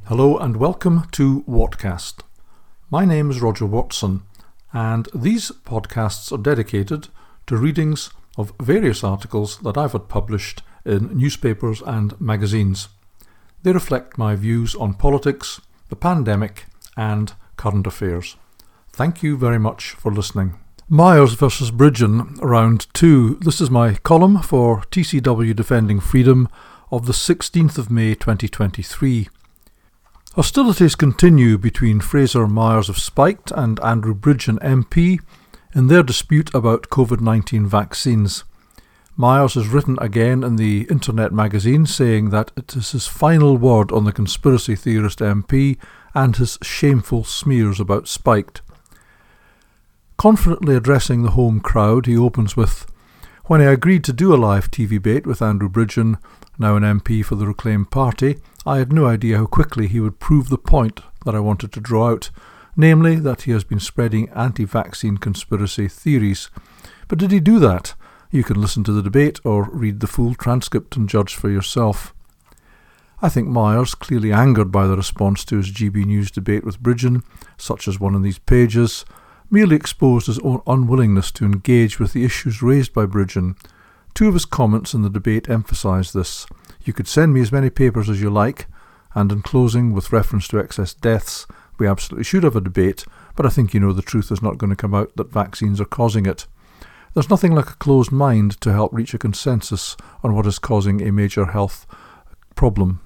Hello and welcome to Whatcast. My name is Roger Watson, and these podcasts are dedicated to readings of various articles that I've had published in newspapers and magazines. They reflect my views on politics, the pandemic, and current affairs. Thank you very much for listening. Myers versus Bridgen, Round 2. This is my column for TCW Defending Freedom of the 16th of May 2023. Hostilities continue between Fraser Myers of Spiked and Andrew Bridgen MP in their dispute about COVID-19 vaccines. Myers has written again in the Internet magazine saying that it is his final word on the conspiracy theorist MP and his shameful smears about Spiked. Confidently addressing the home crowd, he opens with, "When I agreed to do a live TV debate with Andrew Bridgen, now an MP for the Reclaim Party, I had no idea how quickly he would prove the point that I wanted to draw out, namely that he has been spreading anti-vaccine conspiracy theories. But did he do that? You can listen to the debate or read the full transcript and judge for yourself." I think Myers, clearly angered by the response to his GB News debate with Bridgen, such as one in these pages, merely exposed his own unwillingness to engage with the issues raised by Bridgen. Two of his comments in the debate emphasise this. "You could send me as many papers as you like," and in closing, with reference to excess deaths, "We absolutely should have a debate, but I think you know the truth is not going to come out that vaccines are causing it. There's nothing like a closed mind to help reach a consensus on what is causing a major health problem."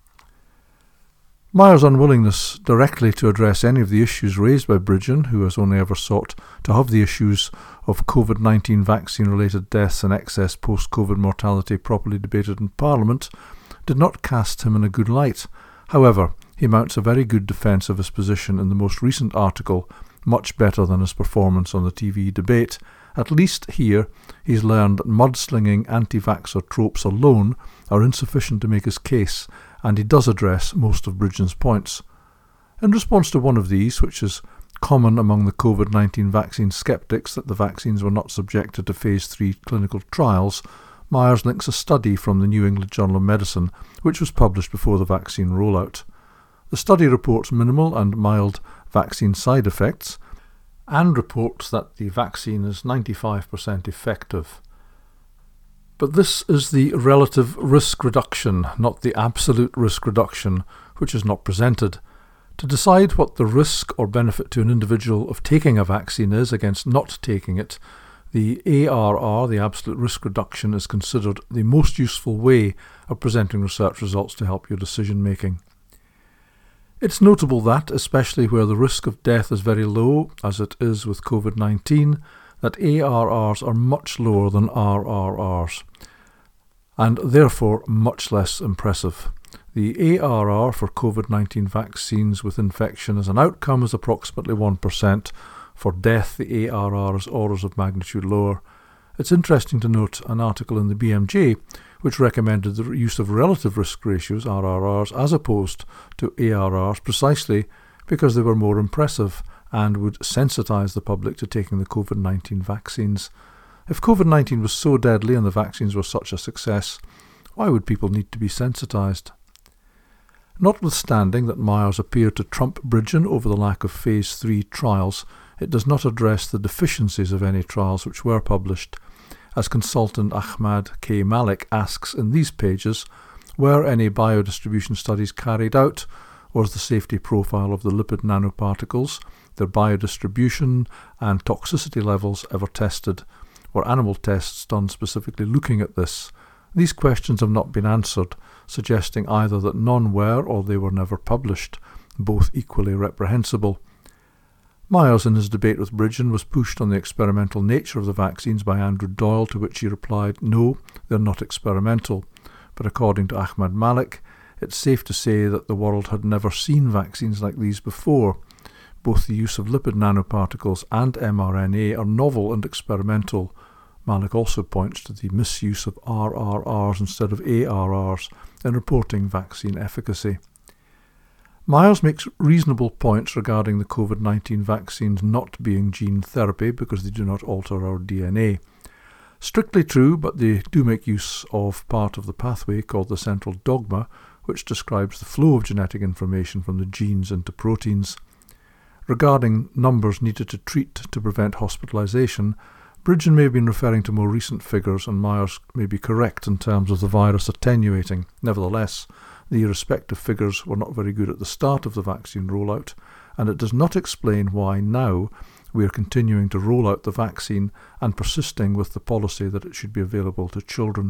Myers' unwillingness directly to address any of the issues raised by Bridgen, who has only ever sought to have the issues of COVID-19 vaccine-related deaths and excess post-COVID mortality properly debated in Parliament, did not cast him in a good light. However, he mounts a very good defence of his position in the most recent article, much better than his performance on the TV debate. At least here, he's learned that mudslinging anti-vaxxer tropes alone are insufficient to make his case, and he does address most of Bridgen's points. In response to one of these, which is common among the COVID-19 vaccine sceptics that the vaccines were not subjected to Phase 3 clinical trials, Myers links a study from the New England Journal of Medicine, which was published before the vaccine rollout. The study reports minimal and mild vaccine side effects, and reports that the vaccine is 95% effective. But this is the relative risk reduction, not the absolute risk reduction, which is not presented. To decide what the risk or benefit to an individual of taking a vaccine is against not taking it, the ARR, the absolute risk reduction, is considered the most useful way of presenting research results to help your decision making. It's notable that, especially where the risk of death is very low, as it is with COVID-19, that ARRs are much lower than RRRs, and therefore much less impressive. The ARR for COVID-19 vaccines with infection as an outcome is approximately 1%. For death, the ARR is orders of magnitude lower. It's interesting to note an article in the BMJ which recommended the use of relative risk ratios, RRRs, as opposed to ARRs, precisely because they were more impressive and would sensitise the public to taking the COVID-19 vaccines. If COVID-19 was so deadly and the vaccines were such a success, why would people need to be sensitised? Notwithstanding that Myers appeared to trump Bridgen over the lack of Phase 3 trials, it does not address the deficiencies of any trials which were published. As consultant Ahmad K. Malik asks in these pages, were any biodistribution studies carried out? Was the safety profile of the lipid nanoparticles, their biodistribution and toxicity levels ever tested? Were animal tests done specifically looking at this? These questions have not been answered, suggesting either that none were or they were never published, both equally reprehensible. Myers, in his debate with Bridgen, was pushed on the experimental nature of the vaccines by Andrew Doyle, to which he replied, "No, they're not experimental." But according to Ahmad Malik, it's safe to say that the world had never seen vaccines like these before. Both the use of lipid nanoparticles and mRNA are novel and experimental. Malik also points to the misuse of RRRs instead of ARRs in reporting vaccine efficacy. Myers makes reasonable points regarding the COVID-19 vaccines not being gene therapy because they do not alter our DNA. Strictly true, but they do make use of part of the pathway called the central dogma, which describes the flow of genetic information from the genes into proteins. Regarding numbers needed to treat to prevent hospitalisation, Bridgen may have been referring to more recent figures, and Myers may be correct in terms of the virus attenuating. Nevertheless, the respective figures were not very good at the start of the vaccine rollout, and it does not explain why now we are continuing to roll out the vaccine and persisting with the policy that it should be available to children.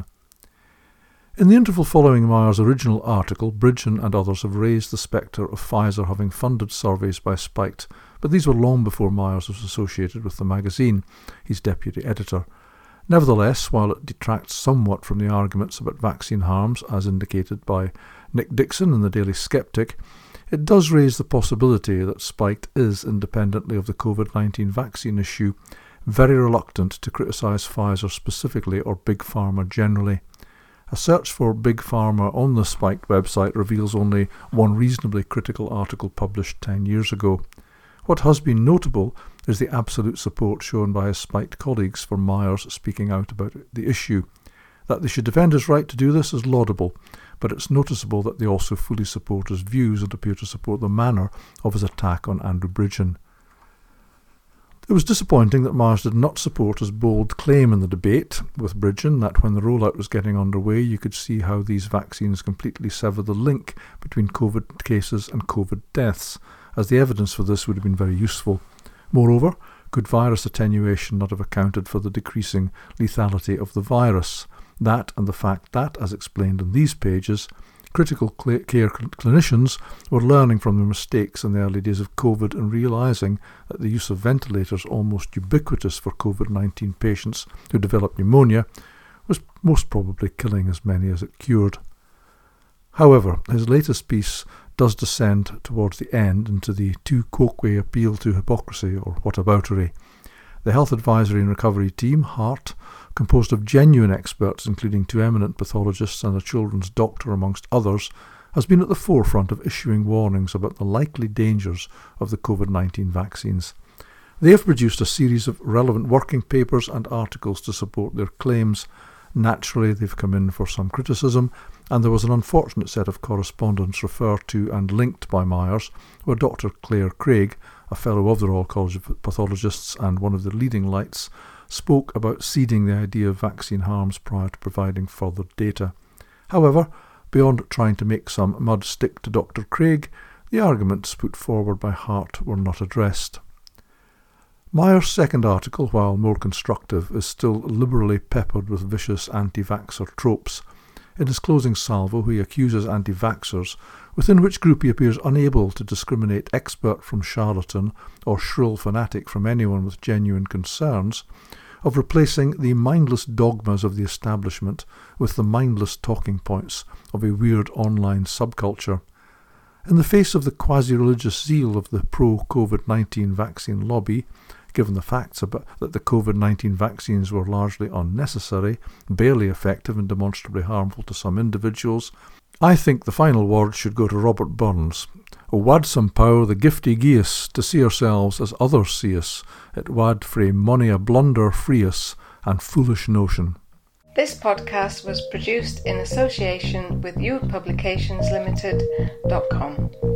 In the interval following Myers' original article, Bridgen and others have raised the spectre of Pfizer having funded surveys by Spiked, but these were long before Myers was associated with the magazine, his deputy editor. Nevertheless, while it detracts somewhat from the arguments about vaccine harms, as indicated by Nick Dixon in the Daily Skeptic, it does raise the possibility that Spiked is, independently of the COVID-19 vaccine issue, very reluctant to criticise Pfizer specifically or Big Pharma generally. A search for Big Pharma on the Spiked website reveals only one reasonably critical article published 10 years ago. What has been notable is the absolute support shown by his Spiked colleagues for Myers speaking out about the issue. That they should defend his right to do this is laudable, but it's noticeable that they also fully support his views and appear to support the manner of his attack on Andrew Bridgen. It was disappointing that Myers did not support his bold claim in the debate with Bridgen that when the rollout was getting underway you could see how these vaccines completely sever the link between COVID cases and COVID deaths, as the evidence for this would have been very useful. Moreover, could virus attenuation not have accounted for the decreasing lethality of the virus? That and the fact that, as explained in these pages, critical care clinicians were learning from their mistakes in the early days of COVID and realising that the use of ventilators, almost ubiquitous for COVID-19 patients who developed pneumonia, was most probably killing as many as it cured. However, his latest piece does descend towards the end into the too quoque appeal to hypocrisy or whataboutery. The Health Advisory and Recovery Team, HART, composed of genuine experts including 2 eminent pathologists and a children's doctor amongst others, has been at the forefront of issuing warnings about the likely dangers of the COVID-19 vaccines. They have produced a series of relevant working papers and articles to support their claims. Naturally, they've come in for some criticism, and there was an unfortunate set of correspondence referred to and linked by Myers, where Dr. Claire Craig, a fellow of the Royal College of Pathologists and one of the leading lights, spoke about seeding the idea of vaccine harms prior to providing further data. However, beyond trying to make some mud stick to Dr. Craig, the arguments put forward by Hart were not addressed. Myers' second article, while more constructive, is still liberally peppered with vicious anti-vaxxer tropes. In his closing salvo, he accuses anti-vaxxers, within which group he appears unable to discriminate expert from charlatan or shrill fanatic from anyone with genuine concerns, of replacing the mindless dogmas of the establishment with the mindless talking points of a weird online subculture. In the face of the quasi-religious zeal of the pro-COVID-19 vaccine lobby, given the facts about that the COVID-19 vaccines were largely unnecessary, barely effective and demonstrably harmful to some individuals, I think the final word should go to Robert Burns. O wad some power the gifty gie us to see ourselves as others see us, it wad frae mony a blunder free us and foolish notion. This podcast was produced in association with YouthPublications Limited.com.